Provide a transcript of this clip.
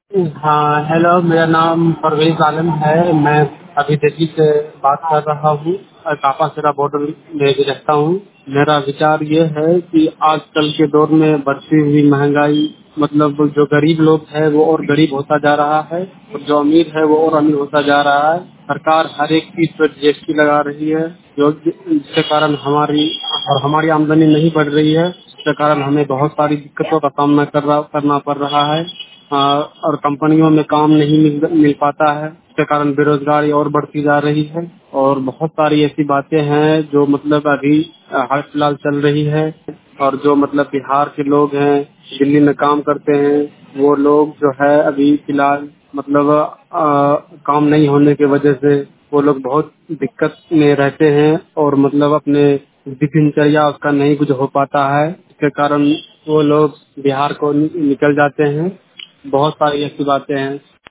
हाँ, हेलो, मेरा नाम परवेज आलम है। मैं अभी दिल्ली से बात कर रहा हूँ। कापासेरा बॉर्डर में भी रहता हूँ। मेरा विचार ये है कि आजकल के दौर में बढ़ती हुई महंगाई, मतलब जो गरीब लोग है वो और गरीब होता जा रहा है और जो अमीर है वो और अमीर होता जा रहा है। सरकार हर एक चीज पर जीएसटी लगा रही है, जो जिसके कारण हमारी आमदनी नहीं बढ़ रही है, जिसके कारण हमें बहुत सारी दिक्कतों का सामना करना पड़ रहा है। और कंपनियों में काम नहीं मिल पाता है, इसके कारण बेरोजगारी और बढ़ती जा रही है। और बहुत सारी ऐसी बातें हैं जो मतलब अभी हाल फिलहाल चल रही है। और जो मतलब बिहार के लोग हैं, दिल्ली में काम करते हैं, वो लोग जो है अभी फिलहाल मतलब काम नहीं होने की वजह से वो लोग बहुत दिक्कत में रहते हैं और मतलब अपने दिनचर्या उसका नहीं कुछ हो पाता है, इसके कारण वो लोग बिहार को निकल जाते हैं। बहुत सारी ऐसी बातें हैं।